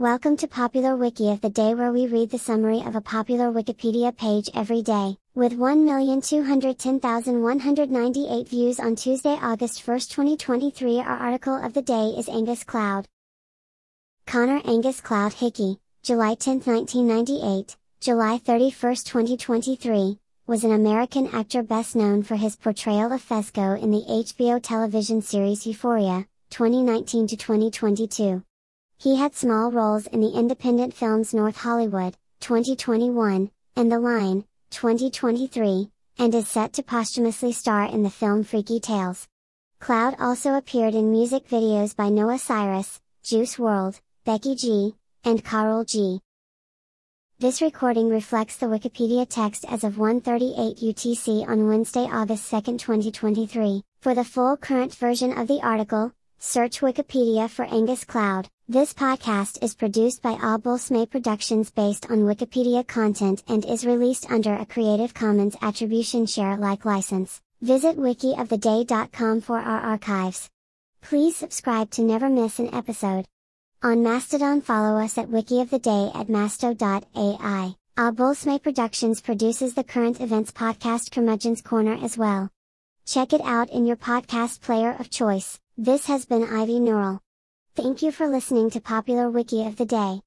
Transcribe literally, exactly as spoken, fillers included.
Welcome to Popular Wiki of the Day, where we read the summary of a popular Wikipedia page every day. With one million two hundred ten thousand one hundred ninety-eight views on Tuesday, August first, twenty twenty-three, our article of the day is Angus Cloud. Connor Angus Cloud Hickey, July tenth nineteen ninety-eight, July thirty-first twenty twenty-three, was an American actor best known for his portrayal of Fezco in the H B O television series Euphoria, twenty nineteen to twenty twenty-two. He had small roles in the independent films North Hollywood, twenty twenty-one, and The Line, twenty twenty-three, and is set to posthumously star in the film Freaky Tales. Cloud also appeared in music videos by Noah Cyrus, Juice world, Becky G, and Karol G. This recording reflects the Wikipedia text as of one thirty-eight U T C on Wednesday, August second, twenty twenty-three. For the full current version of the article, search Wikipedia for Angus Cloud. This podcast is produced by Obulsme Productions based on Wikipedia content and is released under a Creative Commons Attribution Share Alike license. Visit wiki of the day dot com for our archives. Please subscribe to never miss an episode. On Mastodon, follow us at Wiki of the Day at masto dot A I. Obulsme Productions produces the current events podcast Curmudgeon's Corner as well. Check it out in your podcast player of choice. This has been Ivy Neural. Thank you for listening to Popular Wiki of the Day.